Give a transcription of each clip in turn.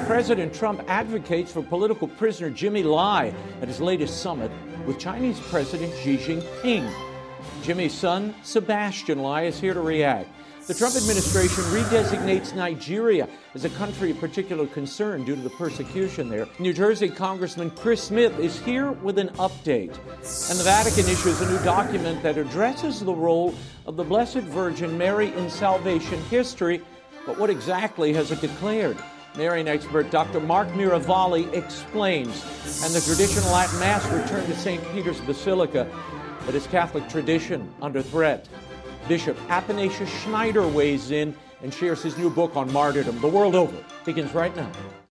President Trump advocates for political prisoner Jimmy Lai at his latest summit with Chinese President Xi Jinping. Jimmy's son, Sebastian Lai, is here to react. The Trump administration redesignates Nigeria as a country of particular concern due to the persecution there. New Jersey Congressman Chris Smith is here with an update. And the Vatican issues a new document that addresses the role of the Blessed Virgin Mary in salvation history. But what exactly has it declared? Marian expert Dr. Mark Miravalli explains. And the traditional Latin Mass returned to St. Peter's Basilica, but is Catholic tradition under threat? Bishop Athanasius Schneider weighs in and shares his new book on martyrdom. The World Over begins right now.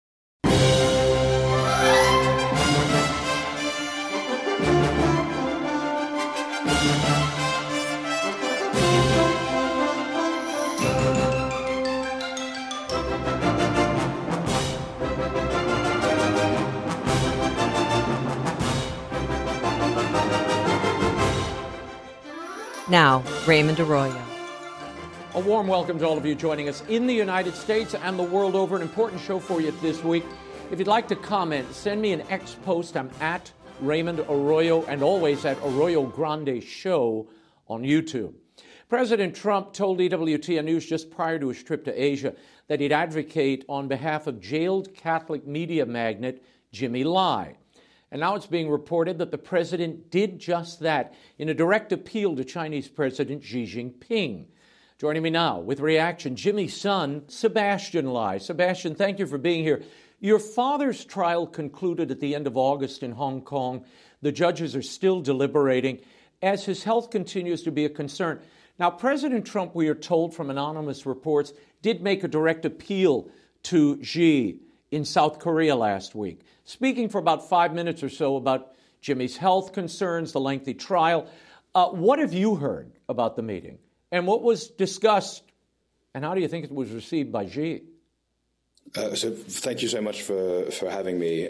Now, Raymond Arroyo. A warm welcome to all of you joining us in the United States and the world over. An important show for you this week. If you'd like to comment, send me an X post. I'm at Raymond Arroyo and always at Arroyo Grande Show on YouTube. President Trump told EWTN News just prior to his trip to Asia that he'd advocate on behalf of jailed Catholic media magnate Jimmy Lai. And now it's being reported that the president did just that in a direct appeal to Chinese President Xi Jinping. Joining me now with reaction, Jimmy's son, Sebastian Lai. Sebastian, thank you for being here. Your father's trial concluded at the end of August in Hong Kong. The judges are still deliberating as his health continues to be a concern. Now, President Trump, we are told from anonymous reports, did make a direct appeal to Xi in South Korea last week, speaking for about 5 minutes or so about Jimmy's health concerns, the lengthy trial. What have you heard about the meeting? And what was discussed, and how do you think it was received by Xi? So thank you so much for having me.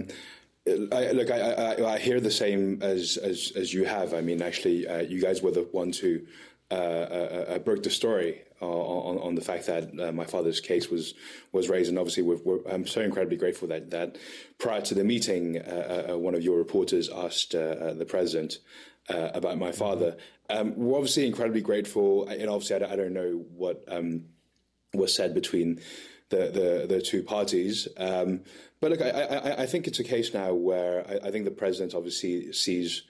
I hear the same as you have. I mean, actually, you guys were the ones who broke the story on the fact that my father's case was raised, and obviously I'm so incredibly grateful that prior to the meeting, one of your reporters asked the president about my father. We're obviously incredibly grateful, and obviously I don't know what was said between the two parties, but look, I think it's a case now where I think the president obviously sees.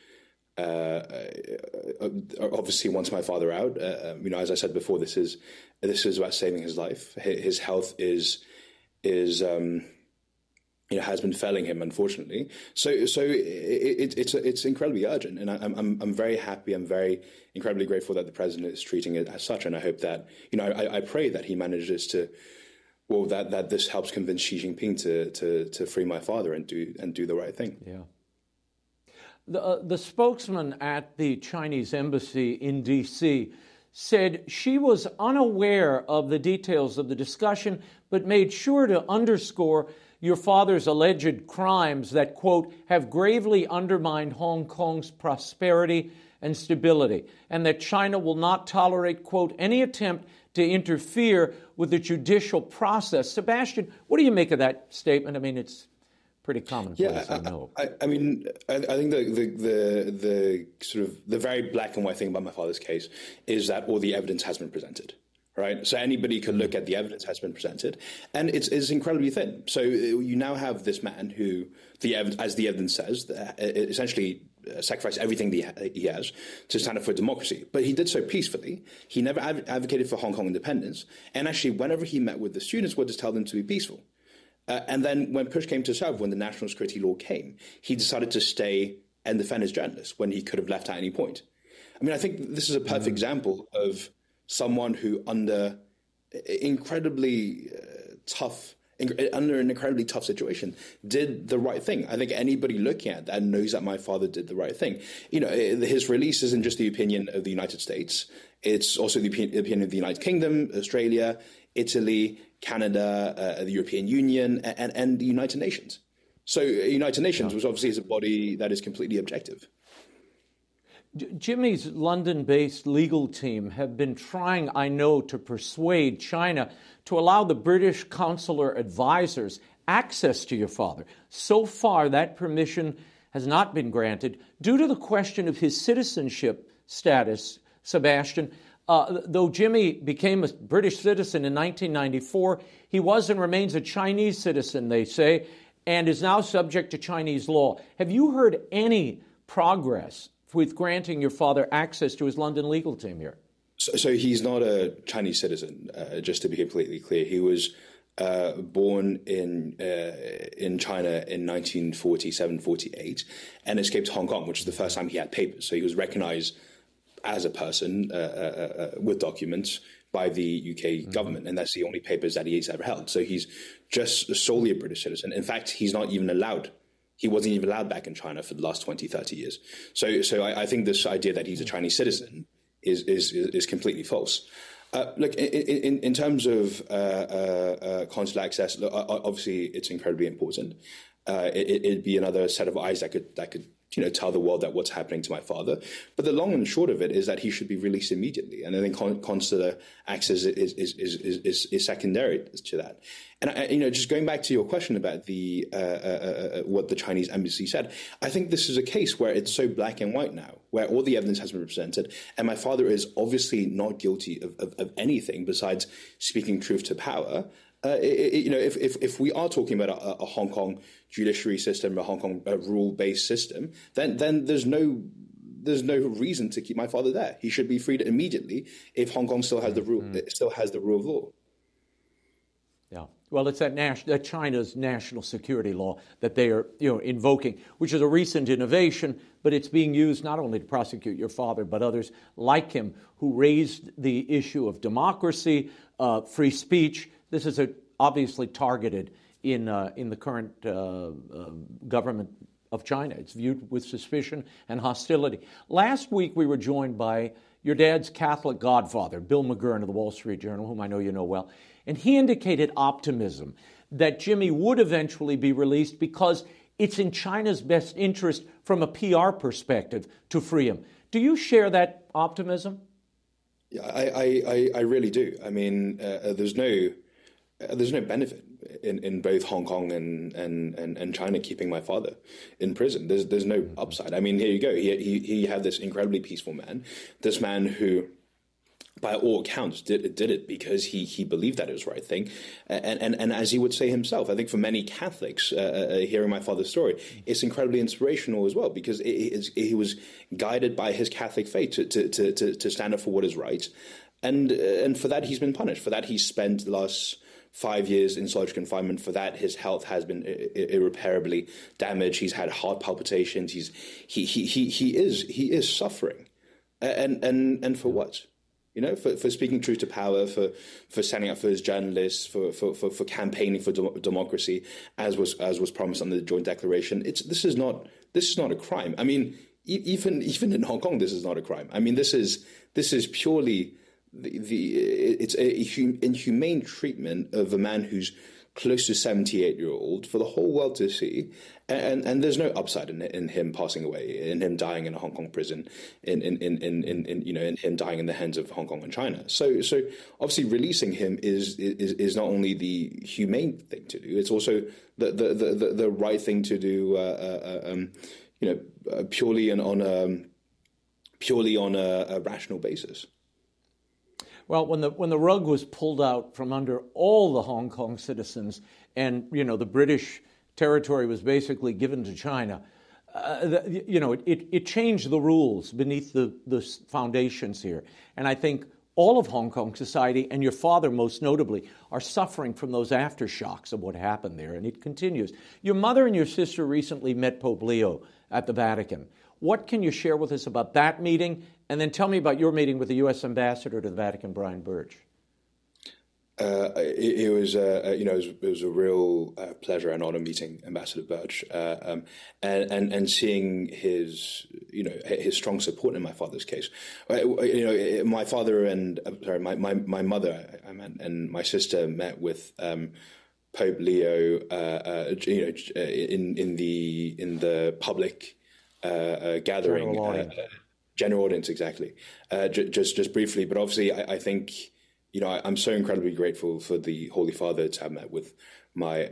Obviously wants my father out. As I said before, this is about saving his life. His health has been failing him, unfortunately. So it's incredibly urgent, and I'm very happy. I'm very incredibly grateful that the president is treating it as such, and I hope that I pray that he manages to. Well, that this helps convince Xi Jinping to free my father and do the right thing. Yeah. The spokesman at the Chinese embassy in D.C. said she was unaware of the details of the discussion, but made sure to underscore your father's alleged crimes that, quote, have gravely undermined Hong Kong's prosperity and stability, and that China will not tolerate, quote, any attempt to interfere with the judicial process. Sebastian, what do you make of that statement? I mean, it's pretty commonplace, I know. I think the sort of the very black and white thing about my father's case is that all the evidence has been presented, right? So anybody can look at the evidence has been presented, and it's incredibly thin. So you now have this man who, as the evidence says, essentially sacrificed everything he has to stand up for democracy. But he did so peacefully. He never advocated for Hong Kong independence, and actually, whenever he met with the students, would just tell them to be peaceful. And then when push came to shove, when the national security law came, he decided to stay and defend his journalists when he could have left at any point. I mean, I think this is a perfect example of someone who under an incredibly tough situation, did the right thing. I think anybody looking at that knows that my father did the right thing. His release isn't just the opinion of the United States. It's also the opinion of the United Kingdom, Australia, Italy, Canada, the European Union, and the United Nations. So United Nations was obviously is a body that is completely objective. Jimmy's London-based legal team have been trying, I know, to persuade China to allow the British consular advisors access to your father. So far, that permission has not been granted due to the question of his citizenship status, Sebastian. Though Jimmy became a British citizen in 1994, he was and remains a Chinese citizen, they say, and is now subject to Chinese law. Have you heard any progress with granting your father access to his London legal team here? So he's not a Chinese citizen, just to be completely clear. He was born in China in 1947-48 and escaped Hong Kong, which is the first time he had papers. So he was recognized as a person with documents by the UK government, and that's the only papers that he's ever held. So he's just solely a British citizen. In fact, he's not even allowed. He wasn't even allowed back in China for the last 20, 30 years. So I think this idea that he's a Chinese citizen is completely false. Look, in terms of consular access, look, obviously it's incredibly important. It'd be another set of eyes that could tell the world that what's happening to my father. But the long and short of it is that he should be released immediately. And I think consular access is secondary to that. And just going back to your question about the what the Chinese embassy said, I think this is a case where it's so black and white now, where all the evidence has been presented, and my father is obviously not guilty of anything besides speaking truth to power. If we are talking about a Hong Kong judiciary system, a Hong Kong rule-based system, then there's no reason to keep my father there. He should be freed immediately if Hong Kong still has the rule of law. Yeah. Well, it's that China's national security law that they are invoking, which is a recent innovation, but it's being used not only to prosecute your father, but others like him who raised the issue of democracy, free speech. This is obviously targeted in the current government of China. It's viewed with suspicion and hostility. Last week, we were joined by your dad's Catholic godfather, Bill McGurn of the Wall Street Journal, whom I know you know well, and he indicated optimism that Jimmy would eventually be released because it's in China's best interest from a PR perspective to free him. Do you share that optimism? Yeah, I really do. I mean, there's no benefit in both HongOng and China keeping my father in prison. There's no upside. I mean, here you go. He had this incredibly peaceful man, this man who, by all accounts, did it because he believed that it was the right thing. And as he would say himself, I think for many Catholics, hearing my father's story, it's incredibly inspirational as well because he was guided by his Catholic faith to stand up for what is right. And for that, he's been punished. For that, he's spent the last 5 years in solitary confinement. For that, his health has been irreparably damaged. He's had heart palpitations. He is suffering, and for what? For speaking truth to power, for standing up for his journalists, for campaigning for democracy, as was promised under the Joint Declaration. This is not a crime. I mean, even in Hong Kong, this is not a crime. I mean, this is purely it's a inhumane treatment of a man who's close to 78-year-old for the whole world to see, and there's no upside in him passing away, in him dying in a Hong Kong prison, in him dying in the hands of Hong Kong and China. So obviously releasing him is not only the humane thing to do, it's also the right thing to do. Purely on a rational basis. Well, when the rug was pulled out from under all the Hong Kong citizens, and the British territory was basically given to China, it changed the rules beneath the foundations here. And I think all of Hong Kong society, and your father most notably, are suffering from those aftershocks of what happened there, and it continues. Your mother and your sister recently met Pope Leo at the Vatican. What can you share with us about that meeting? And then tell me about your meeting with the U.S. Ambassador to the Vatican, Brian Birch. It was a real pleasure and honor meeting Ambassador Birch and seeing his strong support in my father's case. My father and my mother and my sister met with Pope Leo in the public gathering General audience, exactly. Just briefly, but obviously, I think, I'm so incredibly grateful for the Holy Father to have met with my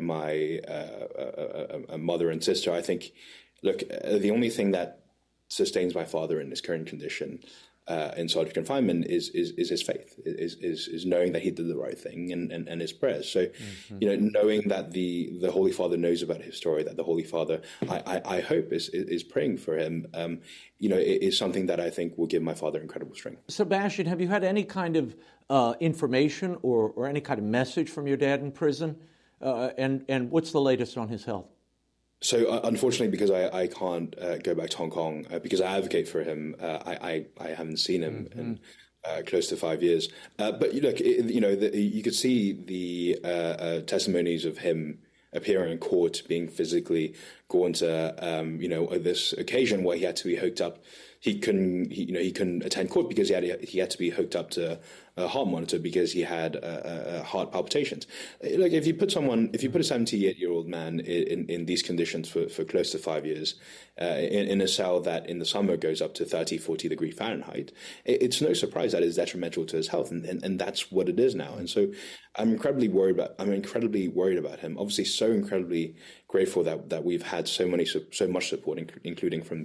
mother and sister. I think, look, the only thing that sustains my father in his current condition in solitary confinement is his faith, is knowing that he did the right thing and his prayers. So, knowing that the Holy Father knows about his story, that the Holy Father, I hope is praying for him, it is something that I think will give my father incredible strength. Sebastian, have you had any kind of information or any kind of message from your dad in prison? And what's the latest on his health? So unfortunately, because I can't go back to Hong Kong, because I advocate for him, I haven't seen him in close to 5 years. But look, you could see the testimonies of him appearing in court, being physically gone to, this occasion where he had to be hooked up. He couldn't attend court because he had to be hooked up to a heart monitor because he had heart palpitations. Like if you put a 78-year-old man in these conditions for close to 5 years in a cell that in the summer goes up to 30, 40 degree Fahrenheit, it's no surprise that it's detrimental to his health, and that's what it is now. And so I'm incredibly worried about him. Obviously, so incredibly grateful that we've had so much support, including from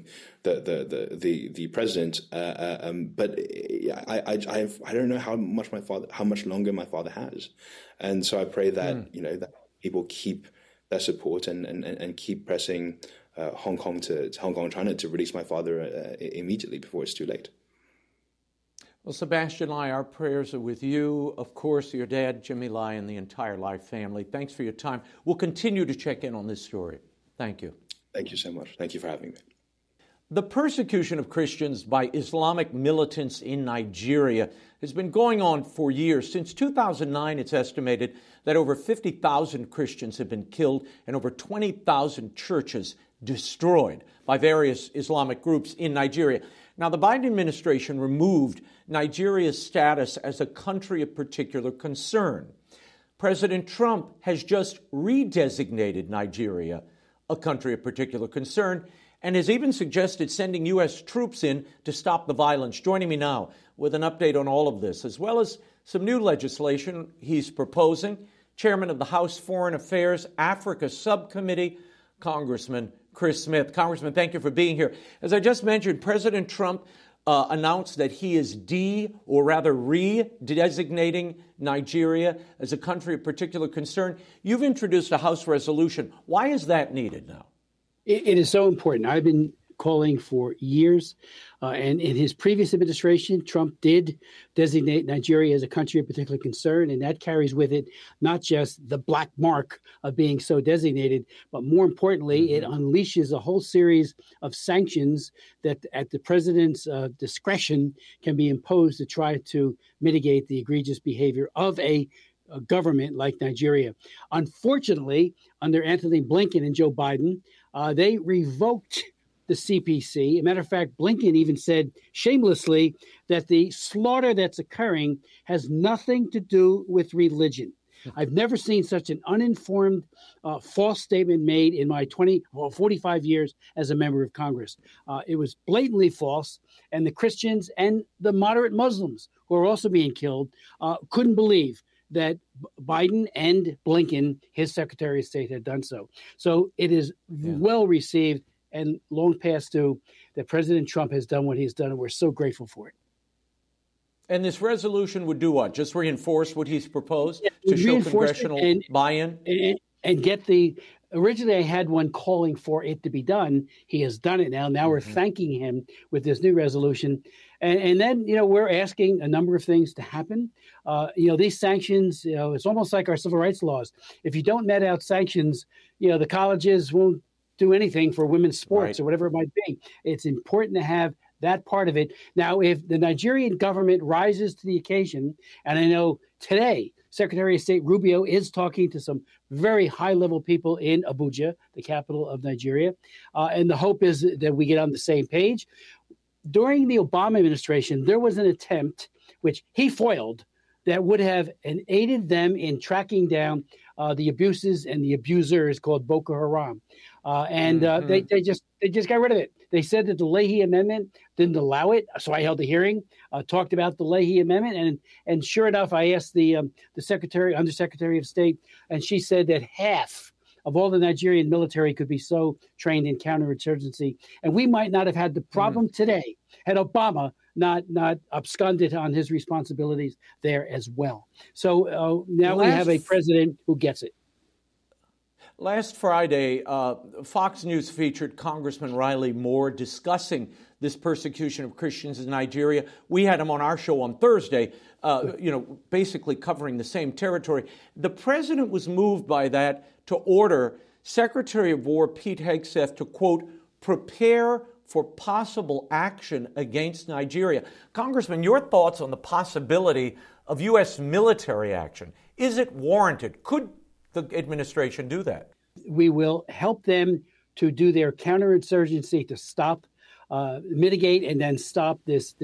the president. But I don't know how much longer my father has, and so I pray that that people keep their support and keep pressing Hong Kong, China, to release my father immediately before it's too late. Well, Sebastian Lai, our prayers are with you, of course, your dad, Jimmy Lai, and the entire Lai family. Thanks for your time. We'll continue to check in on this story. Thank you. Thank you so much. Thank you for having me. The persecution of Christians by Islamic militants in Nigeria has been going on for years. Since 2009, it's estimated that over 50,000 Christians have been killed and over 20,000 churches destroyed by various Islamic groups in Nigeria. Now, the Biden administration removed Nigeria's status as a country of particular concern. President Trump has just redesignated Nigeria a country of particular concern and has even suggested sending U.S. troops in to stop the violence. Joining me now with an update on all of this, as well as some new legislation he's proposing, Chairman of the House Foreign Affairs Africa Subcommittee, Congressman Chris Smith. Congressman, thank you for being here. As I just mentioned, President Trump announced that he is redesignating Nigeria as a country of particular concern. You've introduced a House resolution. Why is that needed now? It is so important. I've been calling for years. And in his previous administration, Trump did designate Nigeria as a country of particular concern. And that carries with it not just the black mark of being so designated, but more importantly, it unleashes a whole series of sanctions that at the president's discretion can be imposed to try to mitigate the egregious behavior of a government like Nigeria. Unfortunately, under Anthony Blinken and Joe Biden, they revoked the CPC. As a matter of fact, Blinken even said shamelessly that the slaughter that's occurring has nothing to do with religion. I've never seen such an uninformed, false statement made in my 45 years as a member of Congress. It was blatantly false, and the Christians and the moderate Muslims who are also being killed couldn't believe that Biden and Blinken, his Secretary of State, had done so. So it is well received and long past due that President Trump has done what he's done, and we're so grateful for it. And this resolution would do what? Just reinforce what he's proposed to show congressional buy-in? And get the – originally I had one calling for it to be done. He has done it now. Now we're thanking him with this new resolution. And then, we're asking a number of things to happen. These sanctions, it's almost like our civil rights laws. If you don't net out sanctions, the colleges won't do anything for women's sports or whatever it might be. It's important to have that part of it. Now, if the Nigerian government rises to the occasion, and I know today Secretary of State Rubio is talking to some very high-level people in Abuja, the capital of Nigeria, and the hope is that we get on the same page. During the Obama administration, there was an attempt, which he foiled, that would have aided them in tracking down the abuses and the abusers called Boko Haram. They just got rid of it. They said that the Leahy Amendment didn't allow it, so I held a hearing, talked about the Leahy Amendment, and sure enough, I asked the Undersecretary of State, and she said that half of all the Nigerian military could be so trained in counterinsurgency, and we might not have had the problem today had Obama not absconded on his responsibilities there as well. So now we have a president who gets it. Last Friday, Fox News featured Congressman Riley Moore discussing this persecution of Christians in Nigeria. We had him on our show on Thursday, basically covering the same territory. The president was moved by that to order Secretary of War Pete Hegseth to, quote, prepare for possible action against Nigeria. Congressman, your thoughts on the possibility of U.S. military action? Is it warranted? Could the administration do that? We will help them to do their counterinsurgency to stop, mitigate, and then stop this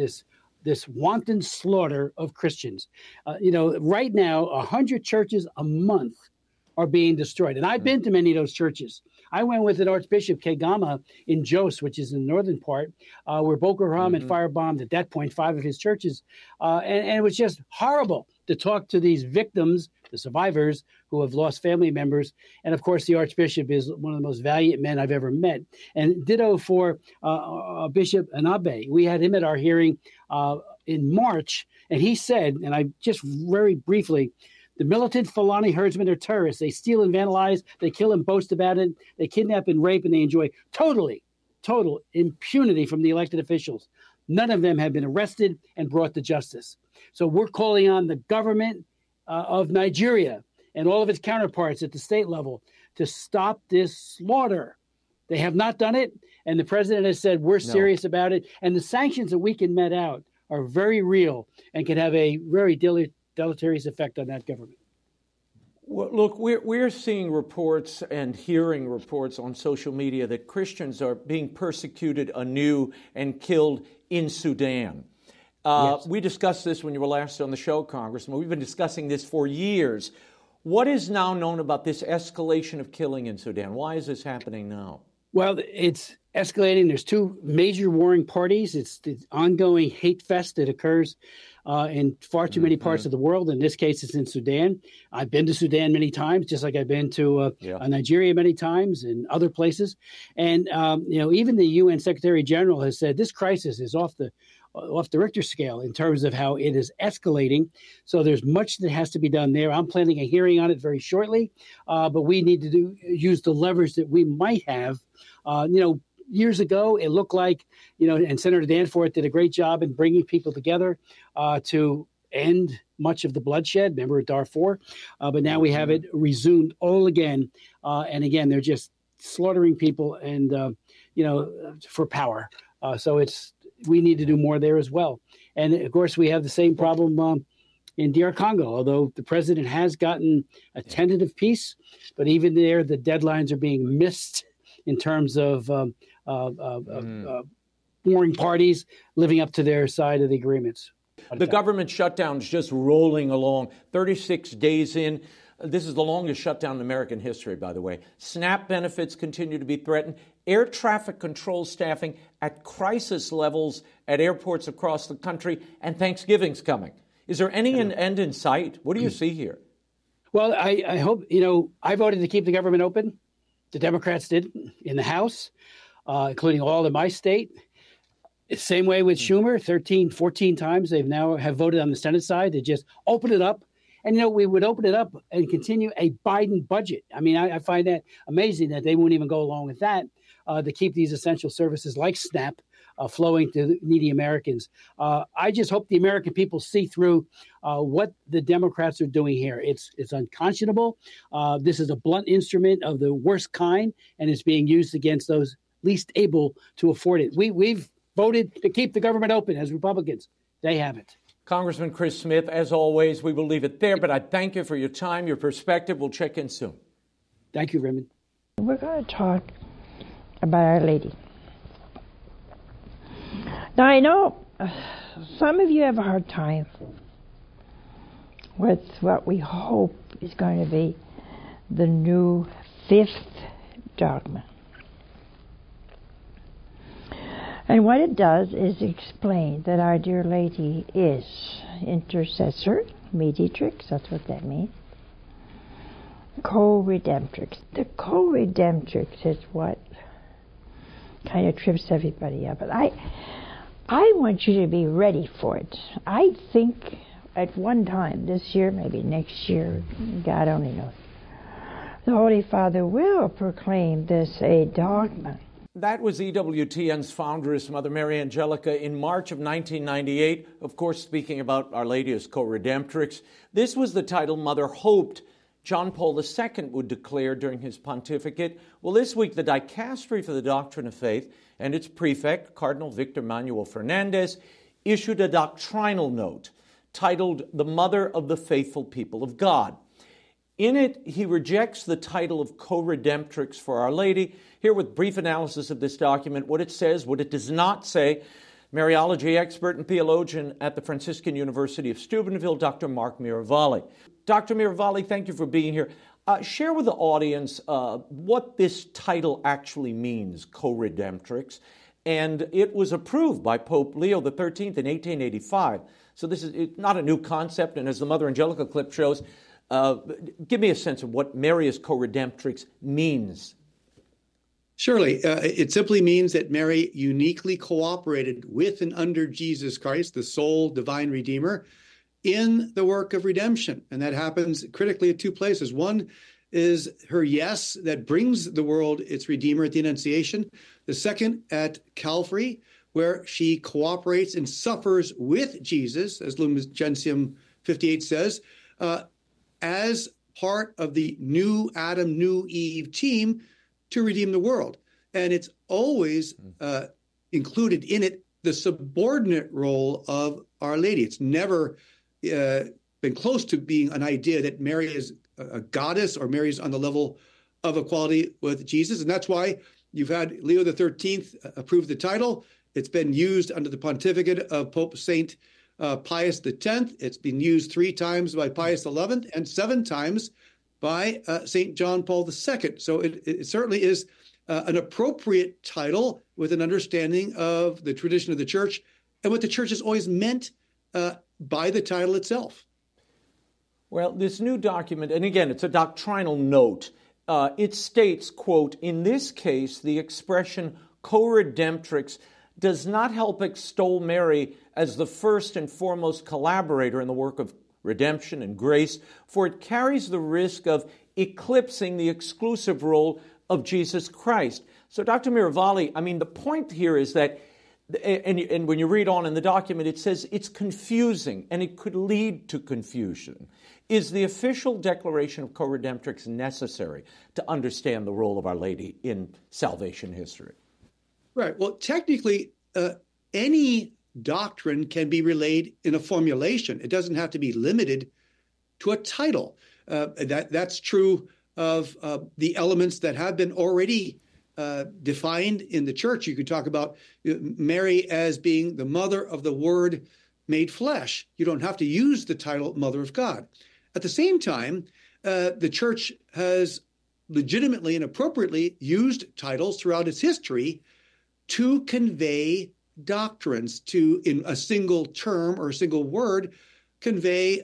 wanton slaughter of Christians. Right now, 100 churches a month are being destroyed. And I've been to many of those churches. I went with an Archbishop Kegama in Jos, which is in the northern part, where Boko Haram had firebombed at that point 5 of his churches. And it was just horrible to talk to these victims, the survivors who have lost family members. And of course, the Archbishop is one of the most valiant men I've ever met. And ditto for Bishop Anabe. We had him at our hearing in March, and he said, and I just very briefly, the militant Fulani herdsmen are terrorists. They steal and vandalize, they kill and boast about it, they kidnap and rape, and they enjoy total impunity from the elected officials. None of them have been arrested and brought to justice. So we're calling on the government of Nigeria and all of its counterparts at the state level to stop this slaughter. They have not done it, and the president has said we're serious about it. And the sanctions that we can met out are very real and can have a very deleterious effect on that government. Well, look, we're seeing reports and hearing reports on social media that Christians are being persecuted anew and killed in Sudan. Yes. We discussed this when you were last on the show, Congressman. We've been discussing this for years. What is now known about this escalation of killing in Sudan? Why is this happening now? Well, it's escalating. There's 2 major warring parties. It's the ongoing hate fest that occurs in far too many parts of the world. In this case, it's in Sudan. I've been to Sudan many times, just like I've been to Nigeria many times and other places. And, even the UN Secretary General has said this crisis is off the Richter scale in terms of how it is escalating. So there's much that has to be done there. I'm planning a hearing on it very shortly, but we need to use the leverage that we might have. Years ago, it looked like, and Senator Danforth did a great job in bringing people together to end much of the bloodshed. Remember Darfur? But now we have it resumed all again. And again, they're just slaughtering people and, for power. So we need to do more there as well. And of course, we have the same problem in DR Congo, although the president has gotten a tentative peace. But even there, the deadlines are being missed in terms of warring parties living up to their side of the agreements. The government shutdown is just rolling along, 36 days in. This is the longest shutdown in American history, by the way. SNAP benefits continue to be threatened. Air traffic control staffing at crisis levels at airports across the country, and Thanksgiving's coming. Is there any end in sight? What do you see here? Well, I hope, I voted to keep the government open. The Democrats did in the House, including all in my state. Same way with Schumer, 13, 14 times they have voted on the Senate side to just open it up. And, we would open it up and continue a Biden budget. I mean, I find that amazing that they won't even go along with that to keep these essential services like SNAP flowing to needy Americans. I just hope the American people see through what the Democrats are doing here. It's unconscionable. This is a blunt instrument of the worst kind, and it's being used against those least able to afford it. We've voted to keep the government open as Republicans. They haven't. Congressman Chris Smith, as always, we will leave it there, but I thank you for your time, your perspective. We'll check in soon. Thank you, Raymond. We're going to talk about Our Lady. Now, I know some of you have a hard time with what we hope is going to be the new fifth dogma. And what it does is explain that Our Dear Lady is intercessor, mediatrix, that's what that means, co-redemptrix. The co-redemptrix is what kind of trips everybody up. But I want you to be ready for it. I think at one time this year, maybe next year, God only knows, the Holy Father will proclaim this a dogma. That was EWTN's foundress, Mother Mary Angelica, in March of 1998, of course, speaking about Our Lady as co-redemptrix. This was the title Mother hoped John Paul II would declare during his pontificate. Well, this week, the Dicastery for the Doctrine of Faith and its prefect, Cardinal Victor Manuel Fernandez, issued a doctrinal note titled The Mother of the Faithful People of God. In it, he rejects the title of co-redemptrix for Our Lady. Here, with brief analysis of this document, what it says, what it does not say, Mariology expert and theologian at the Franciscan University of Steubenville, Dr. Mark Miravalle. Dr. Miravalle, thank you for being here. Share with the audience what this title actually means, co-redemptrix. And it was approved by Pope Leo XIII in 1885. So this is not a new concept, and as the Mother Angelica clip shows, give me a sense of what Mary as co-redemptrix means. Surely. It simply means that Mary uniquely cooperated with and under Jesus Christ, the sole divine Redeemer, in the work of redemption. And that happens critically at two places. One is her yes that brings the world its Redeemer at the Annunciation. The second at Calvary, where she cooperates and suffers with Jesus, as Lumen Gentium 58 says, as part of the new Adam, new Eve team to redeem the world. And it's always included in it the subordinate role of Our Lady. It's never been close to being an idea that Mary is a goddess or Mary's on the level of equality with Jesus. And that's why you've had Leo XIII approve the title. It's been used under the pontificate of Pope St. Pius X. It's been used 3 times by Pius XI and 7 times by St. John Paul II. So it certainly is an appropriate title with an understanding of the tradition of the Church and what the Church has always meant by the title itself. Well, this new document, and again, it's a doctrinal note, it states, quote, in this case, the expression co-redemptrix does not help extol Mary as the first and foremost collaborator in the work of redemption and grace, for it carries the risk of eclipsing the exclusive role of Jesus Christ. So, Dr. Miravalle, I mean, the point here is that, and when you read on in the document, it says it's confusing and it could lead to confusion. Is the official declaration of co-redemptrix necessary to understand the role of Our Lady in salvation history? Right. Well, technically, any doctrine can be relayed in a formulation. It doesn't have to be limited to a title. That's true of the elements that have been already defined in the Church. You could talk about Mary as being the mother of the Word made flesh. You don't have to use the title Mother of God. At the same time, the Church has legitimately and appropriately used titles throughout its history to convey doctrines, to, in a single term or a single word, convey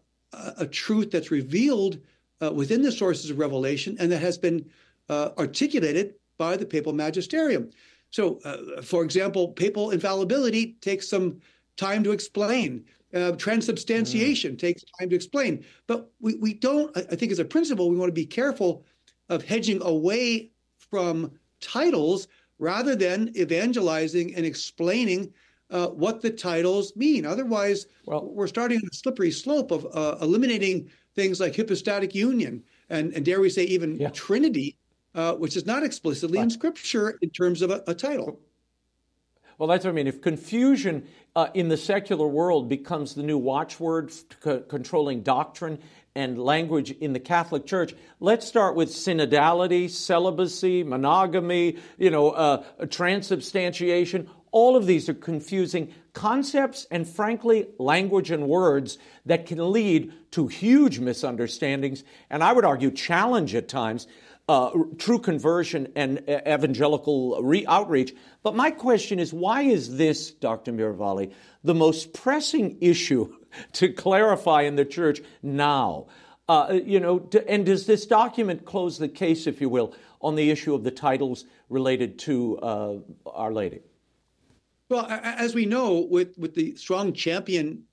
a truth that's revealed within the sources of revelation and that has been articulated by the papal magisterium. So, for example, papal infallibility takes some time to explain. Transubstantiation takes time to explain. But we don't, I think as a principle, we want to be careful of hedging away from titles rather than evangelizing and explaining what the titles mean. Otherwise, we're starting on a slippery slope of eliminating things like hypostatic union and dare we say even Trinity, which is not explicitly in Scripture in terms of a title. Well, that's what I mean. If confusion in the secular world becomes the new watchword controlling doctrine and language in the Catholic Church, let's start with synodality, celibacy, monogamy, transubstantiation. All of these are confusing concepts and, frankly, language and words that can lead to huge misunderstandings, and I would argue challenge at times true conversion and evangelical outreach. But my question is, why is this, Dr. Miravalli, the most pressing issue to clarify in the church now? And does this document close the case, if you will, on the issue of the titles related to Our Lady? Well, as we know, with the strong championing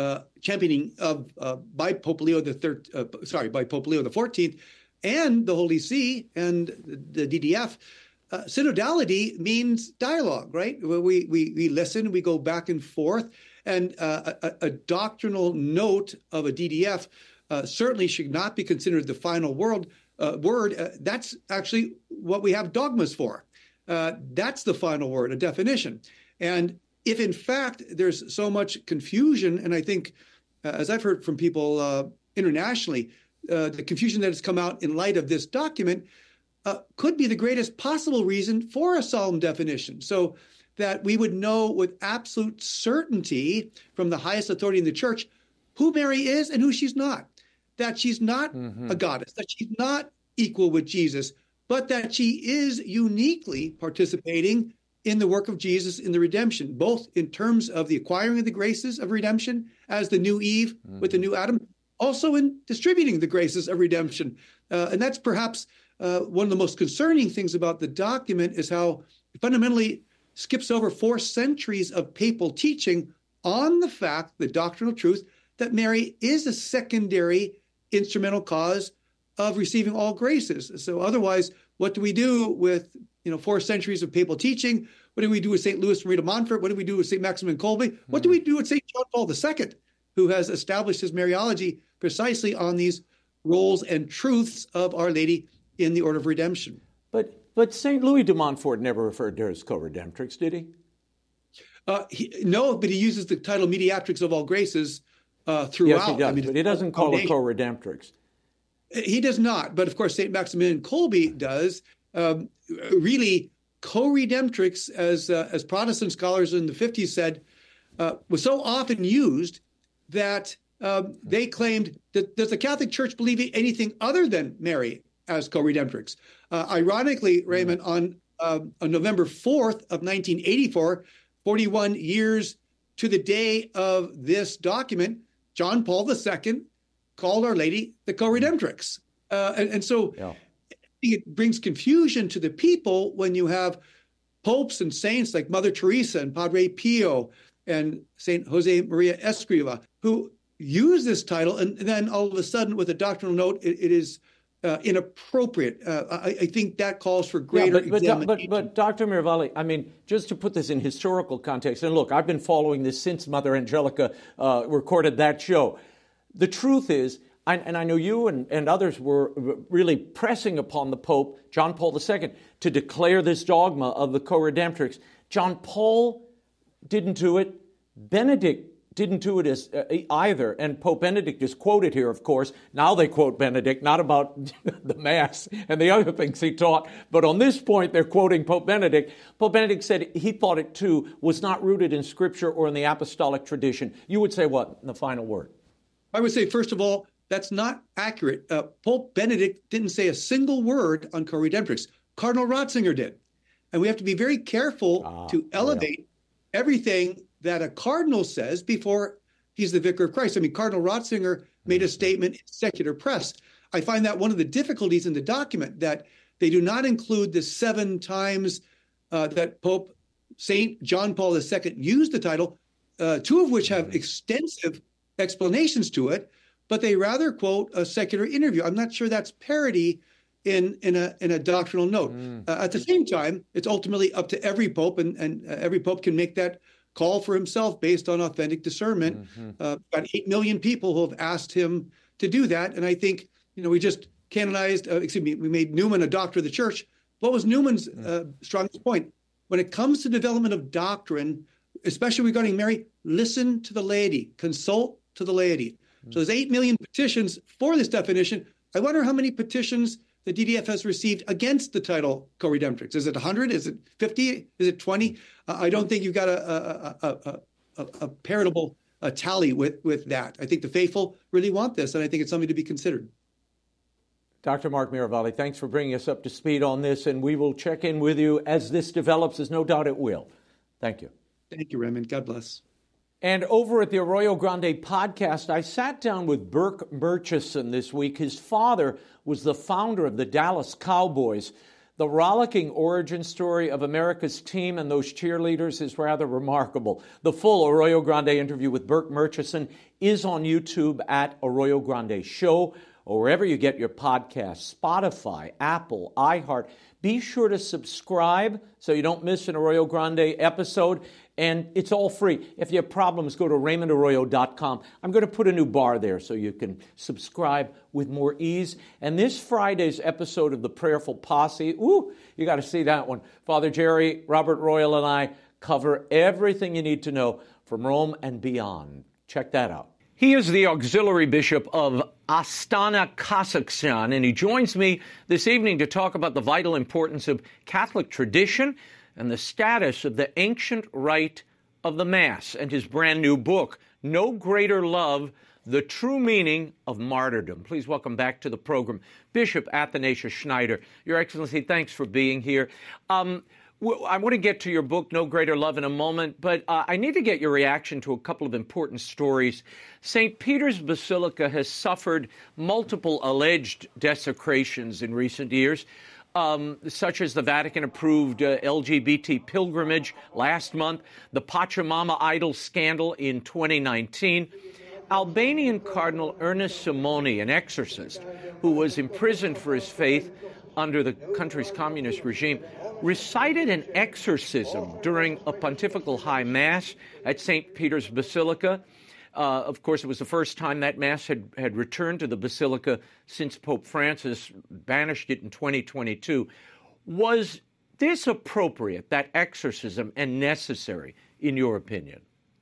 of by Pope Leo by Pope Leo XIV and the Holy See and the DDF, synodality means dialogue, right? We listen, we go back and forth, and a doctrinal note of a DDF certainly should not be considered the final word. That's actually what we have dogmas for. That's the final word, a definition. And if, in fact, there's so much confusion, and I think, as I've heard from people internationally, the confusion that has come out in light of this document could be the greatest possible reason for a solemn definition, so that we would know with absolute certainty from the highest authority in the church who Mary is and who she's not. That she's not a goddess, that she's not equal with Jesus, but that she is uniquely participating in the work of Jesus in the redemption, both in terms of the acquiring of the graces of redemption as the new Eve with the new Adam, also in distributing the graces of redemption. And that's perhaps one of the most concerning things about the document, is how it fundamentally skips over 4 centuries of papal teaching on the fact, the doctrinal truth, that Mary is a secondary instrumental cause of receiving all graces. So otherwise, what do we do with 4 centuries of papal teaching? What do we do with St. Louis Marie de Montfort? What do we do with St. Maximin Kolbe? What do we do with St. John Paul II, who has established his Mariology precisely on these roles and truths of Our Lady in the Order of Redemption? But St. Louis de Montfort never referred to her as co-redemptrix, did he? No, but he uses the title Mediatrix of all graces throughout. Yes, he does, but he doesn't call her co-redemptrix. He does not, but of course St. Maximilian Kolbe does. Really, co-redemptrix, as Protestant scholars in the 50s said, was so often used that they claimed that does the Catholic Church believe anything other than Mary as co-redemptrix? Ironically, Raymond, on November 4th of 1984, 41 years to the day of this document, John Paul II called Our Lady the co-redemptrix. And so it brings confusion to the people when you have popes and saints like Mother Teresa and Padre Pio and St. Jose Maria Escriva, who use this title, and then all of a sudden with a doctrinal note, it is inappropriate. I think that calls for greater examination. But Dr. Miravalli, I mean, just to put this in historical context, and look, I've been following this since Mother Angelica recorded that show. The truth is, and I know you and others were really pressing upon the Pope, John Paul II, to declare this dogma of the co-redemptrix. John Paul didn't do it. Benedict didn't do it as either. And Pope Benedict is quoted here, of course. Now they quote Benedict, not about the Mass and the other things he taught. But on this point, they're quoting Pope Benedict. Pope Benedict said he thought it, too, was not rooted in Scripture or in the apostolic tradition. You would say what in the final word? I would say, first of all, that's not accurate. Pope Benedict didn't say a single word on co-redemptrix. Cardinal Ratzinger did. And we have to be very careful to elevate everything that a cardinal says before he's the vicar of Christ. I mean, Cardinal Ratzinger made a statement in secular press. I find that one of the difficulties in the document, that they do not include the 7 times that Pope St. John Paul II used the title, 2 of which have extensive explanations to it, but they rather quote a secular interview. I'm not sure that's parity in a doctrinal note. At the same time, it's ultimately up to every pope, and every pope can make that call for himself based on authentic discernment. About 8 million people who have asked him to do that. And I think, we just canonized, we made Newman a doctor of the church. What was Newman's strongest point? When it comes to development of doctrine, especially regarding Mary, listen to the laity, consult to the laity. So there's 8 million petitions for this definition. I wonder how many petitions the DDF has received against the title co-redemptrix? Is it 100? Is it 50? Is it 20? I don't think you've got a paritable tally with that. I think the faithful really want this, and I think it's something to be considered. Dr. Mark Miravalle, thanks for bringing us up to speed on this, and we will check in with you as this develops, as no doubt it will. Thank you. Thank you, Raymond. God bless. And over at the Arroyo Grande podcast, I sat down with Burke Murchison this week. His father was the founder of the Dallas Cowboys. The rollicking origin story of America's team and those cheerleaders is rather remarkable. The full Arroyo Grande interview with Burke Murchison is on YouTube at Arroyo Grande Show, or wherever you get your podcasts, Spotify, Apple, iHeart. Be sure to subscribe so you don't miss an Arroyo Grande episode, and it's all free. If you have problems, go to RaymondArroyo.com. I'm going to put a new bar there so you can subscribe with more ease. And this Friday's episode of The Prayerful Posse, you got to see that one. Father Jerry, Robert Royal, and I cover everything you need to know from Rome and beyond. Check that out. He is the auxiliary bishop of Astana, Kazakhstan, and he joins me this evening to talk about the vital importance of Catholic tradition and the status of the ancient rite of the Mass, and his brand new book, No Greater Love, The True Meaning of Martyrdom. Please welcome back to the program, Bishop Athanasius Schneider. Your Excellency, thanks for being here. I want to get to your book, No Greater Love, in a moment, but I need to get your reaction to a couple of important stories. St. Peter's Basilica has suffered multiple alleged desecrations in recent years, such as the Vatican-approved LGBT pilgrimage last month, the Pachamama idol scandal in 2019. Albanian Cardinal Ernest Simoni, an exorcist who was imprisoned for his faith under the country's communist regime, recited an exorcism during a pontifical high mass at St. Peter's Basilica. Of course, it was the first time that mass had returned to the Basilica since Pope Francis banished it in 2022. Was this appropriate, that exorcism, and necessary, in your opinion?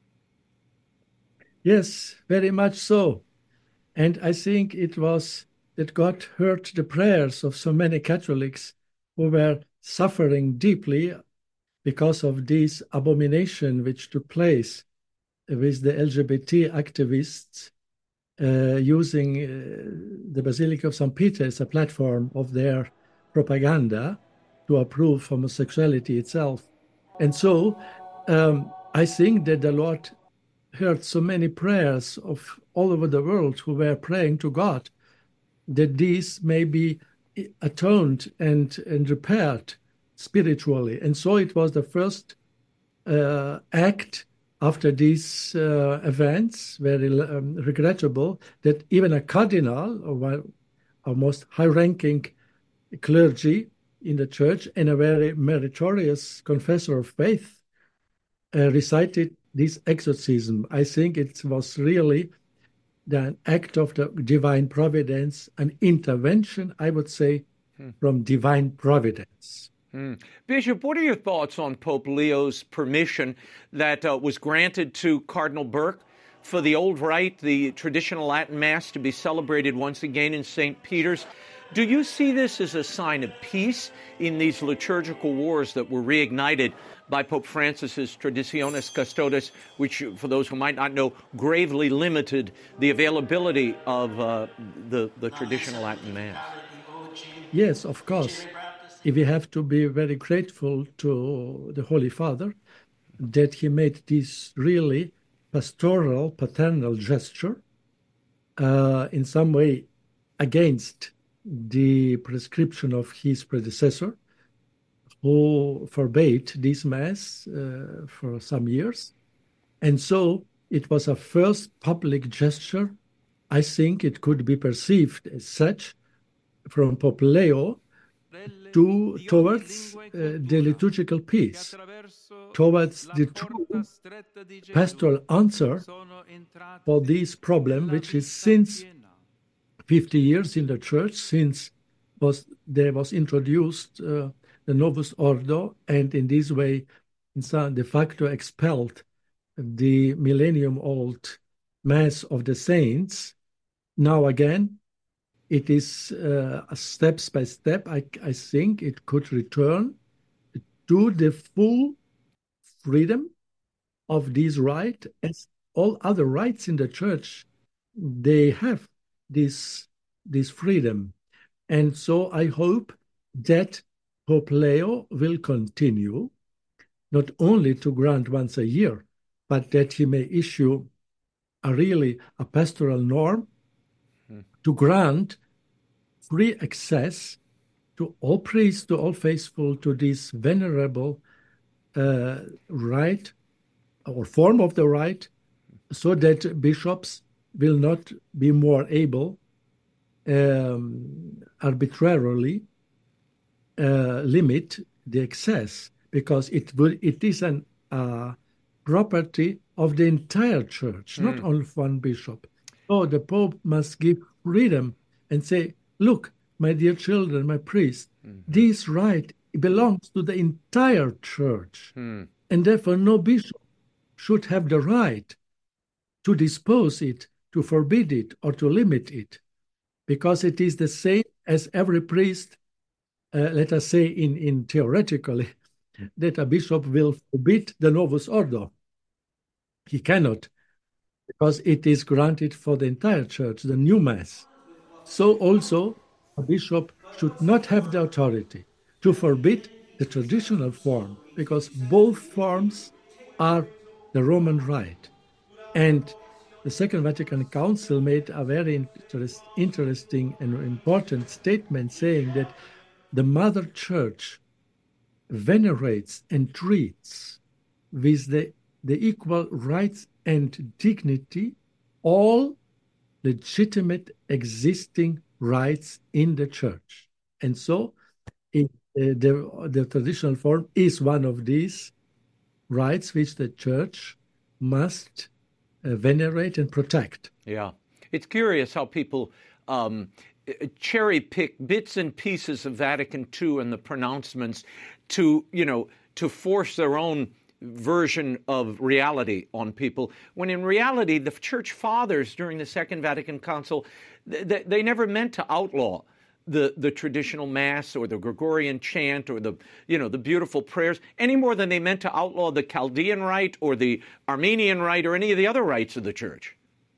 Yes, very much so. And I think it was that God heard the prayers of so many Catholics who were suffering deeply because of this abomination which took place with the LGBT activists using the Basilica of St. Peter as a platform of their propaganda to approve homosexuality itself. And so I think that the Lord heard so many prayers of all over the world who were praying to God that these may be atoned and repaired spiritually. And so it was the first act after these events, very regrettable, that even a cardinal, or a most high-ranking clergy in the church and a very meritorious confessor of faith recited this exorcism. I think it was really an act of the divine providence, an intervention, I would say, from divine providence. Bishop, what are your thoughts on Pope Leo's permission that was granted to Cardinal Burke for the old rite, the traditional Latin Mass, to be celebrated once again in St. Peter's? Do you see this as a sign of peace in these liturgical wars that were reignited by Pope Francis's Traditionis Custodes, which, for those who might not know, gravely limited the availability of the traditional Latin Mass? Yes, of course. We have to be very grateful to the Holy Father that he made this really pastoral, paternal gesture in some way against the prescription of his predecessor, who forbade this Mass for some years. And so it was a first public gesture. I think it could be perceived as such from Pope Leo towards the liturgical peace, towards the true pastoral answer for this problem, which is since 50 years in the Church, since there was introduced the Novus Ordo, and in this way, de facto expelled the millennium-old Mass of the Saints. Now again, it is steps by step. I think it could return to the full freedom of these rights, as all other rights in the church. They have this freedom. And so I hope that Pope Leo will continue not only to grant once a year, but that he may issue a pastoral norm to grant free access to all priests, to all faithful, to this venerable right or form of the right, so that bishops will not be more able arbitrarily limit the access, because it is an property of the entire church, not only one bishop. So the Pope must give freedom and say, look, my dear children, my priests, this right belongs to the entire church, and therefore no bishop should have the right to dispose it, to forbid it, or to limit it, because it is the same as every priest, let us say in theoretically, that a bishop will forbid the Novus Ordo. He cannot, because it is granted for the entire church, the new Mass. So also, a bishop should not have the authority to forbid the traditional form, because both forms are the Roman rite. And the Second Vatican Council made a very interesting and important statement, saying that the Mother Church venerates and treats with the equal rights and dignity all legitimate existing rights in the church. And so the traditional form is one of these rights which the church must venerate and protect. Yeah. It's curious how people cherry pick bits and pieces of Vatican II and the pronouncements to force their own version of reality on people, when in reality the Church Fathers during the Second Vatican Council, they never meant to outlaw the traditional Mass or the Gregorian chant or the beautiful prayers any more than they meant to outlaw the Chaldean rite or the Armenian rite or any of the other rites of the Church.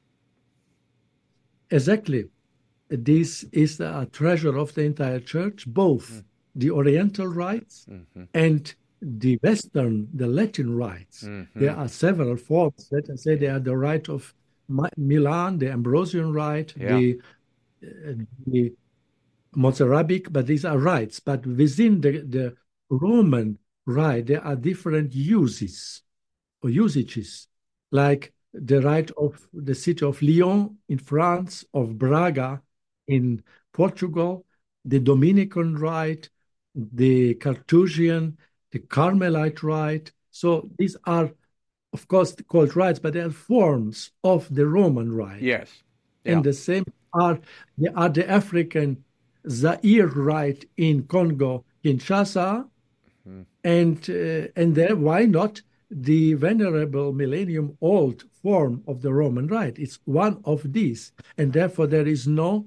Exactly. This is a treasure of the entire Church, both the Oriental rites and the Western, the Latin rites. There are several forms. Let us say they are the rite of Milan, the Ambrosian rite, the Mozarabic, but these are rites. But within the Roman rite, there are different usages, like the rite of the city of Lyon in France, of Braga in Portugal, the Dominican rite, the Carthusian, the Carmelite rite. So these are, of course, called rites, but they are forms of the Roman rite. Yes. Yeah. And the same are the African Zaire rite in Congo, Kinshasa, and there, why not the venerable millennium-old form of the Roman rite? It's one of these, and therefore there is no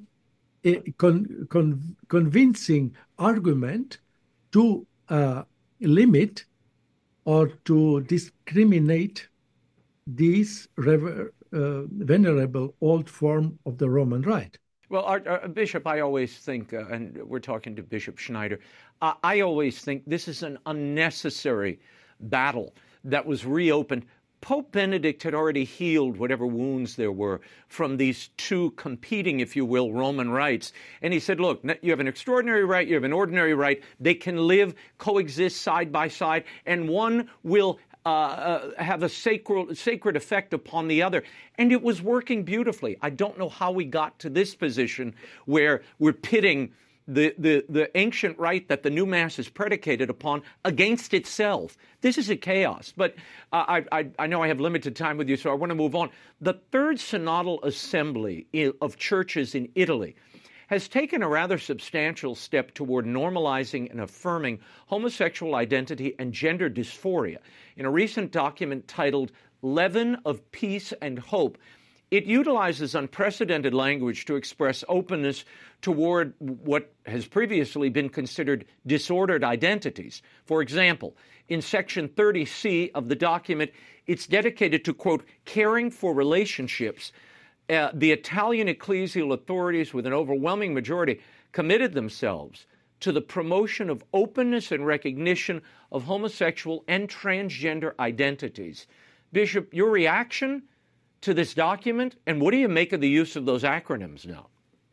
convincing argument to limit or to discriminate this venerable old form of the Roman rite. Well, our Bishop, I always think, and we're talking to Bishop Schneider, I always think this is an unnecessary battle that was reopened. Pope Benedict had already healed whatever wounds there were from these two competing, if you will, Roman rites. And he said, look, you have an extraordinary rite, you have an ordinary rite. They can coexist side by side, and one will have a sacred effect upon the other. And it was working beautifully. I don't know how we got to this position where we're pitting the ancient rite that the new Mass is predicated upon against itself. This is a chaos. But I know I have limited time with you, so I want to move on. The Third Synodal Assembly of Churches in Italy has taken a rather substantial step toward normalizing and affirming homosexual identity and gender dysphoria. In a recent document titled Leaven of Peace and Hope, It utilizes unprecedented language to express openness toward what has previously been considered disordered identities. For example, in Section 30C of the document, it's dedicated to, quote, caring for relationships. The Italian ecclesial authorities, with an overwhelming majority, committed themselves to the promotion of openness and recognition of homosexual and transgender identities. Bishop, your reaction to this document, and what do you make of the use of those acronyms now?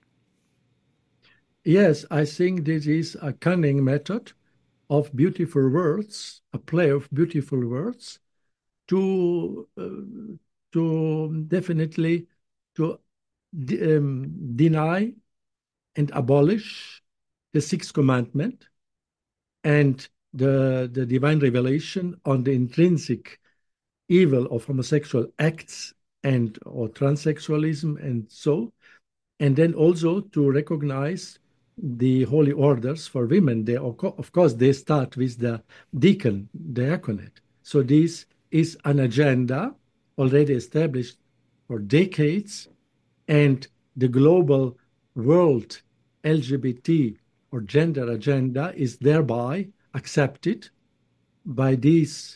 Yes, I think this is a cunning method of beautiful words, a play of beautiful words, to definitely to deny and abolish the Sixth Commandment and the divine revelation on the intrinsic evil of homosexual acts and or transsexualism and then also to recognize the holy orders for women. They, of course, they start with the diaconate. So this is an agenda already established for decades, and the global world LGBT or gender agenda is thereby accepted by this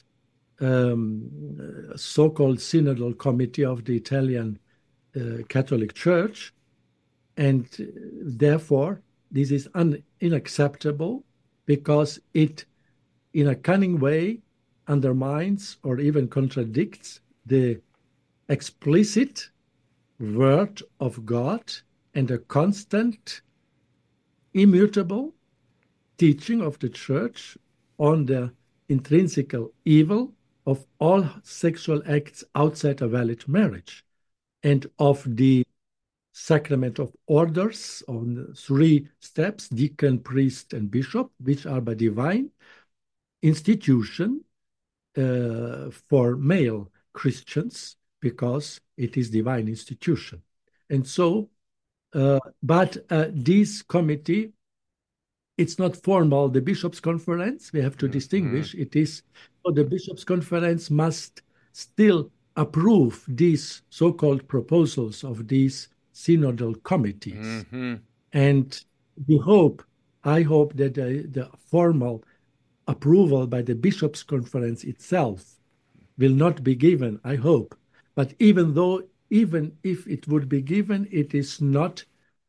so-called synodal committee of the Italian Catholic Church, and therefore this is unacceptable because it, in a cunning way, undermines or even contradicts the explicit word of God and a constant, immutable teaching of the Church on the intrinsic evil of all sexual acts outside a valid marriage, and of the sacrament of orders on 3 steps, deacon, priest, and bishop, which are by divine institution for male Christians, because it is divine institution. And so, but this committee, it's not formal, the Bishops' Conference, we have to distinguish, it is, so the Bishops' Conference must still approve these so-called proposals of these synodal committees. And I hope that the formal approval by the Bishops' Conference itself will not be given, I hope. But even if it would be given, it is not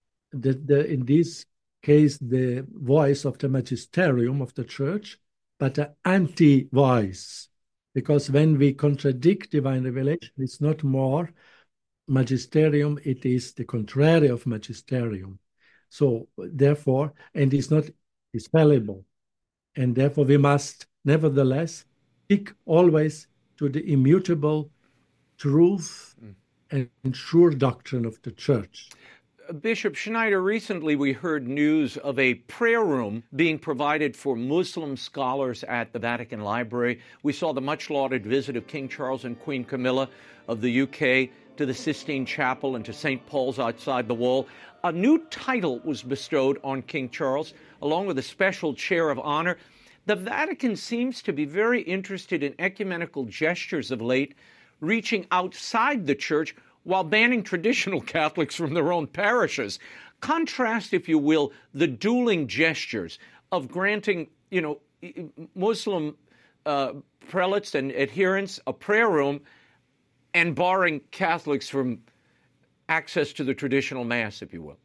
in this case the voice of the magisterium of the Church, but an anti-voice. Because when we contradict divine revelation, it's not more magisterium, it is the contrary of magisterium. So therefore, and it's not fallible. And therefore we must nevertheless stick always to the immutable truth and sure doctrine of the Church. Bishop Schneider, recently we heard news of a prayer room being provided for Muslim scholars at the Vatican Library. We saw the much-lauded visit of King Charles and Queen Camilla of the UK to the Sistine Chapel and to St. Paul's outside the Wall. A new title was bestowed on King Charles, along with a special chair of honor. The Vatican seems to be very interested in ecumenical gestures of late, reaching outside the Church while banning traditional Catholics from their own parishes. Contrast, if you will, the dueling gestures of granting, Muslim prelates and adherents a prayer room and barring Catholics from access to the traditional Mass, if you will.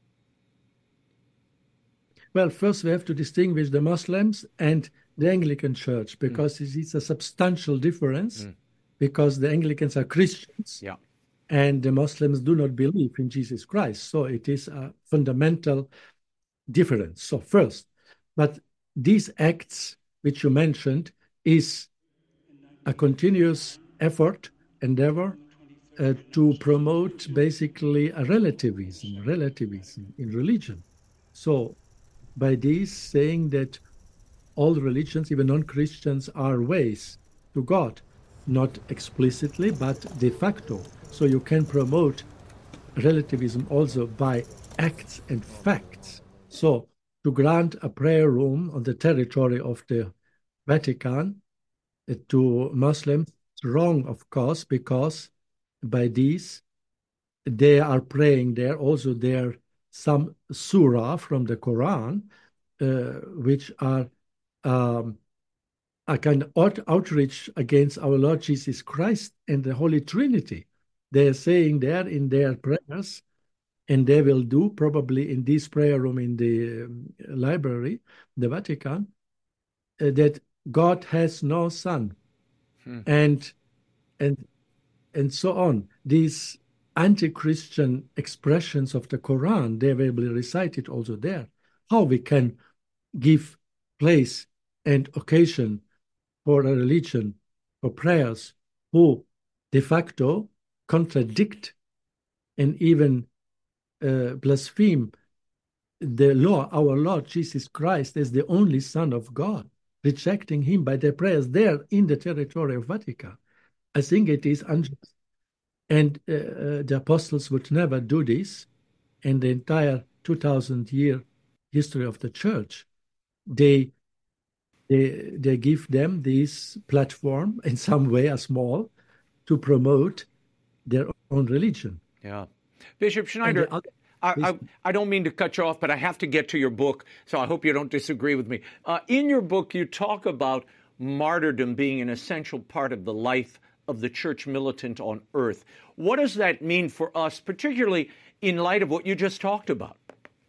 Well, first we have to distinguish the Muslims and the Anglican Church, because it's a substantial difference, because the Anglicans are Christians. Yeah. And the Muslims do not believe in Jesus Christ. So it is a fundamental difference. So first, but these acts which you mentioned is a continuous endeavor to promote basically a relativism in religion. So by this saying that all religions, even non-Christians, are ways to God, not explicitly, but de facto. So you can promote relativism also by acts and facts. So to grant a prayer room on the territory of the Vatican to Muslims, it's wrong, of course, because by this they are praying there. Also, there are some surah from the Quran, which are a kind of outreach against our Lord Jesus Christ and the Holy Trinity. They are saying there in their prayers, and they will do probably in this prayer room in the library, the Vatican, that God has no son, and so on. These anti-Christian expressions of the Quran, they will be recited also there. How we can give place and occasion for a religion, for prayers, who de facto contradict and even blaspheme the law, our Lord Jesus Christ as the only Son of God, rejecting him by their prayers there in the territory of Vatican. I think it is unjust. And the apostles would never do this. In the entire 2,000-year history of the church, they give them this platform in some way, a small, to promote their own religion. Yeah. Bishop Schneider, I don't mean to cut you off, but I have to get to your book, so I hope you don't disagree with me. In your book, you talk about martyrdom being an essential part of the life of the church militant on earth. What does that mean for us, particularly in light of what you just talked about?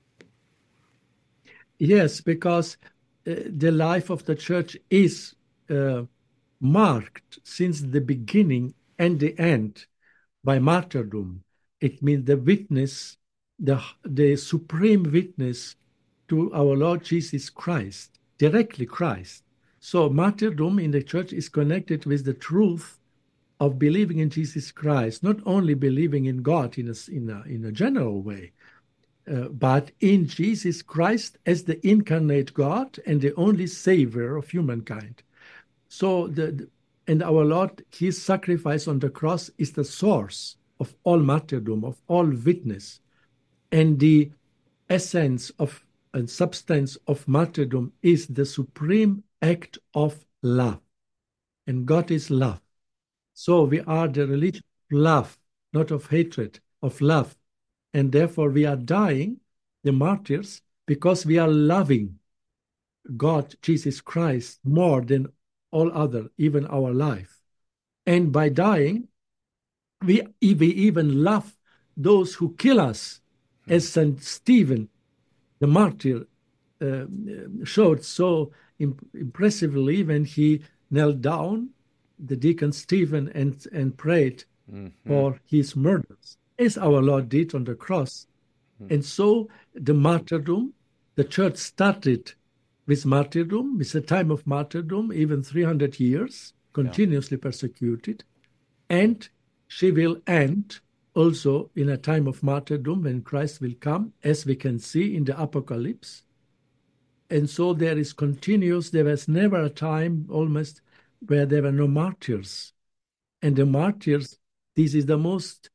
Yes, because the life of the church is marked since the beginning and the end by martyrdom. It means the witness, the supreme witness to our Lord Jesus Christ, directly Christ. So martyrdom in the church is connected with the truth of believing in Jesus Christ, not only believing in God in a general way, but in Jesus Christ as the incarnate God and the only Savior of humankind. So and our Lord, his sacrifice on the cross is the source of all martyrdom, of all witness. And the essence of and substance of martyrdom is the supreme act of love. And God is love. So we are the religion of love, not of hatred, of love. And therefore we are dying, the martyrs, because we are loving God, Jesus Christ, more than all other, even our life. And by dying, we even love those who kill us, as St. Stephen, the martyr, showed so impressively when he knelt down, the deacon Stephen, and prayed for his murders, as our Lord did on the cross. And so the martyrdom, the church started with martyrdom, with a time of martyrdom, even 300 years, continuously persecuted, and she will end also in a time of martyrdom when Christ will come, as we can see in the Apocalypse. And so there is continuous, there was never a time almost where there were no martyrs. And the martyrs, this is the most,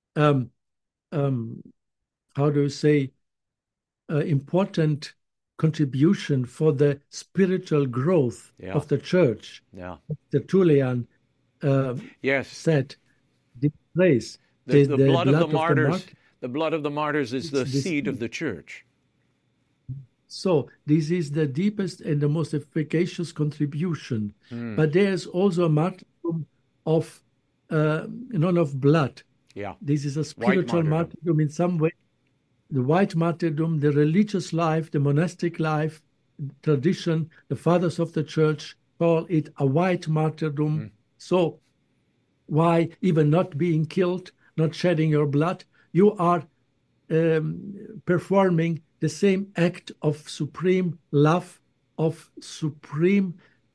important contribution for the spiritual growth of the church. Tertullian said, this place, the blood of the martyrs, the blood of the martyrs is the seed of the church. So this is the deepest and the most efficacious contribution. But there's also a martyrdom of not of blood. This is a spiritual martyrdom in some way. The white martyrdom, the religious life, the monastic life, tradition, the fathers of the church call it a white martyrdom. So why even not being killed, not shedding your blood? You are performing the same act of supreme love, of supreme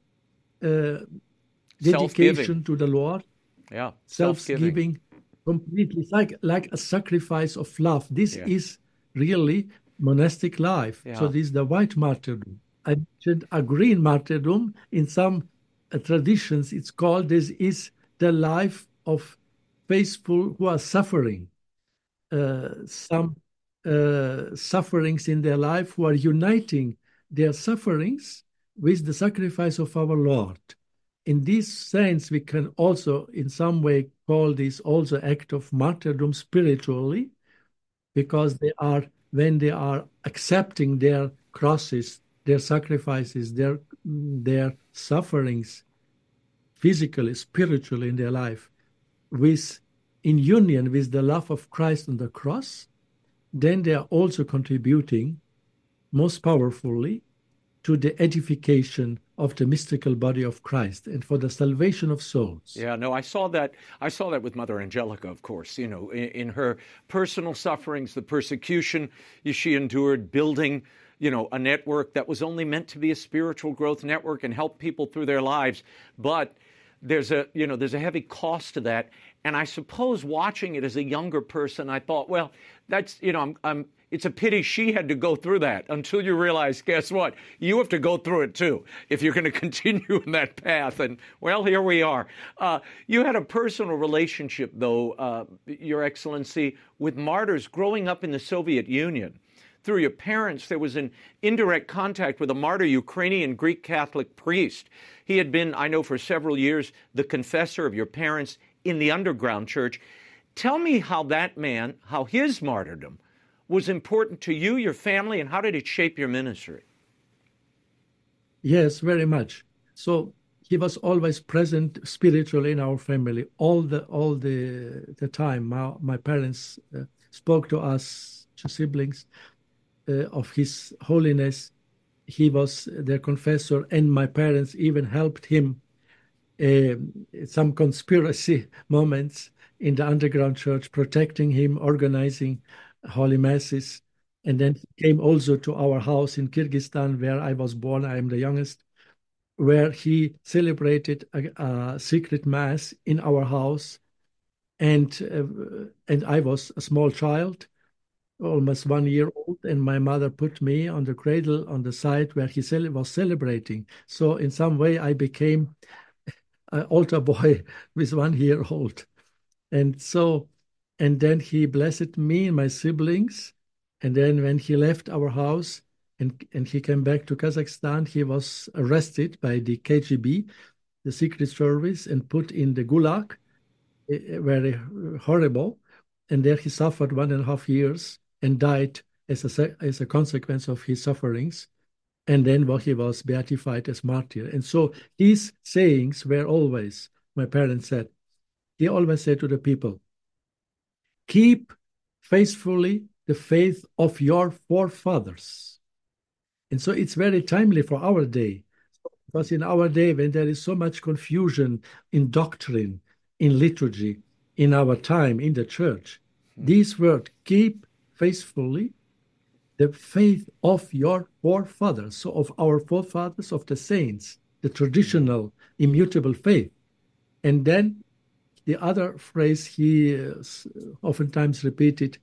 dedication to the Lord. Self-giving, completely. It's like a sacrifice of love. This is really monastic life. So this is the white martyrdom. I mentioned a green martyrdom. In some traditions, it's called, this is the life of faithful who are suffering. Some sufferings in their life, who are uniting their sufferings with the sacrifice of our Lord. In this sense, we can also in some way call this also act of martyrdom spiritually, because when they are accepting their crosses, their sacrifices, their sufferings, physically, spiritually in their life, in union with the love of Christ on the cross, then they are also contributing most powerfully to the edification of the mystical body of Christ and for the salvation of souls. Yeah, no, I saw that with Mother Angelica, of course, in her personal sufferings, the persecution she endured, building, a network that was only meant to be a spiritual growth network and help people through their lives. But there's a heavy cost to that. And I suppose watching it as a younger person, I thought, well, that's, it's a pity she had to go through that, until you realize, guess what? You have to go through it too, if you're going to continue in that path. And, well, here we are. You had a personal relationship, though, Your Excellency, with martyrs growing up in the Soviet Union. Through your parents, there was an indirect contact with a martyr Ukrainian Greek Catholic priest. He had been, I know, for several years, the confessor of your parents in the underground church. Tell me how his martyrdom was important to you, your family, and how did it shape your ministry? Yes, very much. So he was always present spiritually in our family all the time. My parents spoke to us, two siblings, of His Holiness. He was their confessor, and my parents even helped him some conspiracy moments in the underground church, protecting him, organizing holy masses. And then he came also to our house in Kyrgyzstan, where I was born. I am the youngest, where he celebrated a secret mass in our house. And I was a small child, almost 1 year old, and my mother put me on the cradle on the side where he was celebrating. So in some way, I became an altar boy with 1 year old. And then he blessed me and my siblings. And then when he left our house and he came back to Kazakhstan, he was arrested by the KGB, the Secret Service, and put in the Gulag, very horrible. And there he suffered 1.5 years and died as a consequence of his sufferings. And then he was beatified as martyr. And so his sayings were always, my parents said, he always said to the people, keep faithfully the faith of your forefathers. And so it's very timely for our day. Because in our day, when there is so much confusion in doctrine, in liturgy, in our time, in the church, this word, keep faithfully the faith of your forefathers, so of our forefathers, of the saints, the traditional, immutable faith. And then the other phrase he oftentimes repeated,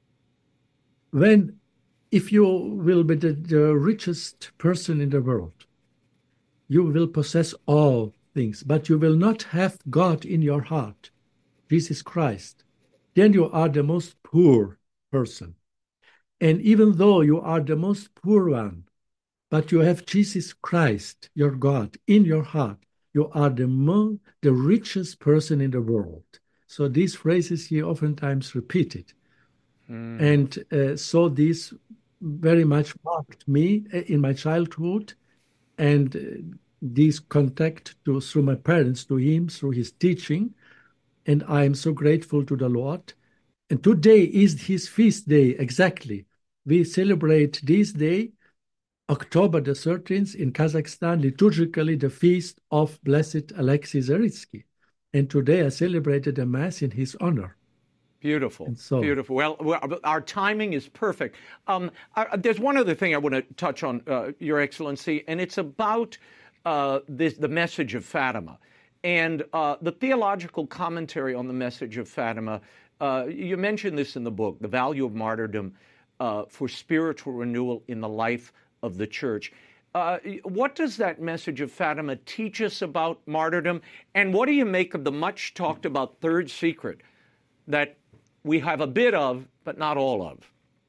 if you will be the richest person in the world, you will possess all things, but you will not have God in your heart, Jesus Christ, then you are the most poor person. And even though you are the most poor one, but you have Jesus Christ, your God, in your heart, you are the richest person in the world. So these phrases he oftentimes repeated. And so this very much marked me in my childhood, and this contact through my parents to him, through his teaching. And I am so grateful to the Lord. And today is his feast day, exactly. We celebrate this day, October the 13th, in Kazakhstan, liturgically the feast of Blessed Alexei Zaritsky. And today I celebrated a Mass in his honor. Beautiful, beautiful. Well, our timing is perfect. There's one other thing I want to touch on, Your Excellency, and it's about the message of Fatima. And the theological commentary on the message of Fatima, you mentioned this in the book, the value of martyrdom for spiritual renewal in the life of the Church. What does that message of Fatima teach us about martyrdom? And what do you make of the much talked about third secret that we have a bit of, but not all of?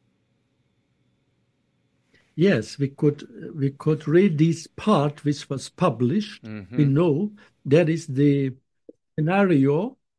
Yes, we could read this part which was published. We know there is the scenario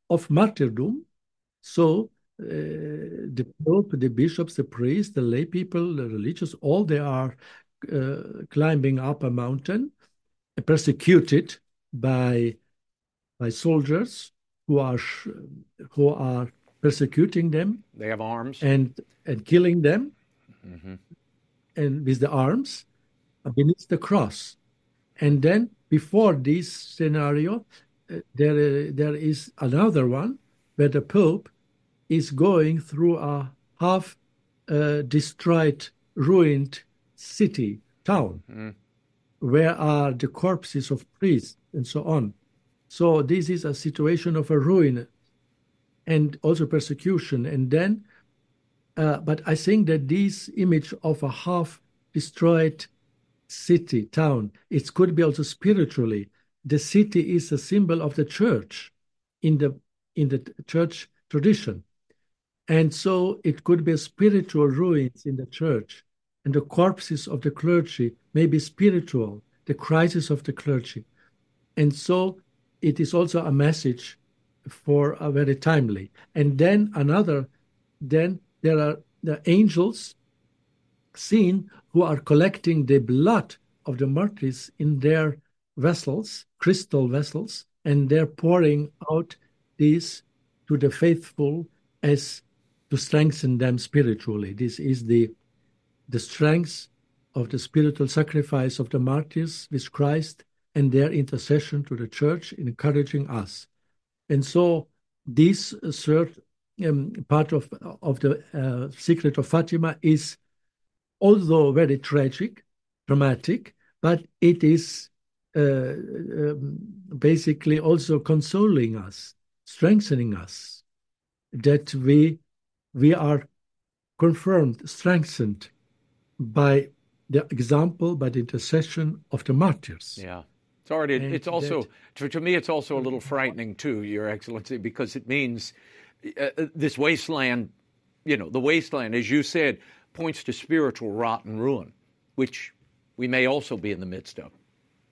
of martyrdom. So the Pope, the bishops, the priests, the lay people, the religious, all they are climbing up a mountain, persecuted by soldiers who are persecuting them. They have arms and killing them, and with the arms beneath the cross. And then before this scenario, there is another one where the Pope is going through a half destroyed, ruined city, town, where are the corpses of priests and so on. So this is a situation of a ruin and also persecution. And then, but I think that this image of a half destroyed city, town, it could be also spiritually. The city is a symbol of the church in the church tradition. And so it could be spiritual ruins in the church. And the corpses of the clergy may be spiritual, the crisis of the clergy. And so it is also a message for a very timely. And then then there are the angels seen who are collecting the blood of the martyrs in their vessels, crystal vessels, and they're pouring out these to the faithful as to strengthen them spiritually. This is the strength of the spiritual sacrifice of the martyrs with Christ and their intercession to the church, encouraging us. And so this third part of the Secret of Fatima is, although very tragic, dramatic, but it is basically also consoling us, strengthening us, that we are confirmed, strengthened by the example, by the intercession of the martyrs. Yeah. Sorry, it's also, to me, it's also a little frightening too, Your Excellency, because it means this wasteland, the wasteland, as you said, points to spiritual rot and ruin, which we may also be in the midst of.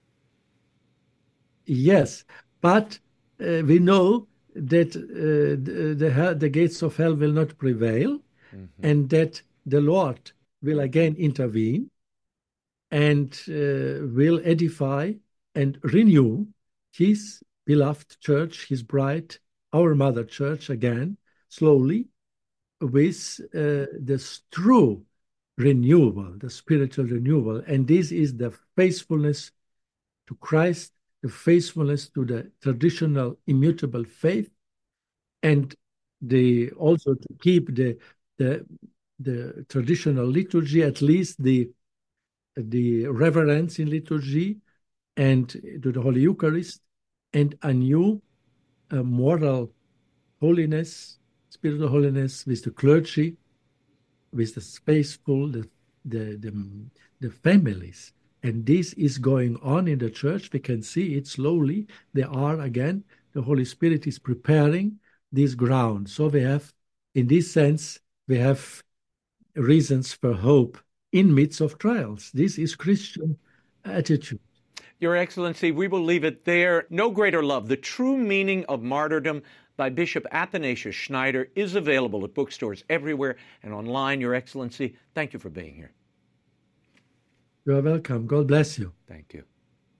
Yes, but we know that the gates of hell will not prevail, and that the Lord will again intervene and will edify and renew his beloved church, his bride, our mother church again, slowly, with this true renewal, the spiritual renewal. And this is the faithfulness to Christ, the faithfulness to the traditional immutable faith, and also to keep the traditional liturgy, at least the reverence in liturgy, and to the Holy Eucharist, and a new moral holiness, spiritual holiness with the clergy, with the faithful, the families. And this is going on in the church. We can see it slowly. The Holy Spirit is preparing this ground. So we have, in this sense, we have reasons for hope in midst of trials. This is Christian attitude. Your Excellency, we will leave it there. No Greater Love, The True Meaning of Martyrdom by Bishop Athanasius Schneider is available at bookstores everywhere and online. Your Excellency, thank you for being here. You are welcome. God bless you. Thank you.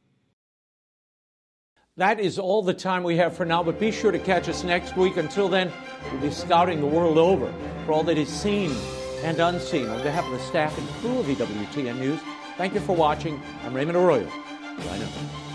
That is all the time we have for now, but be sure to catch us next week. Until then, we'll be scouting the world over for all that is seen and unseen. On behalf of the staff and crew of EWTN News, thank you for watching. I'm Raymond Arroyo. Bye now.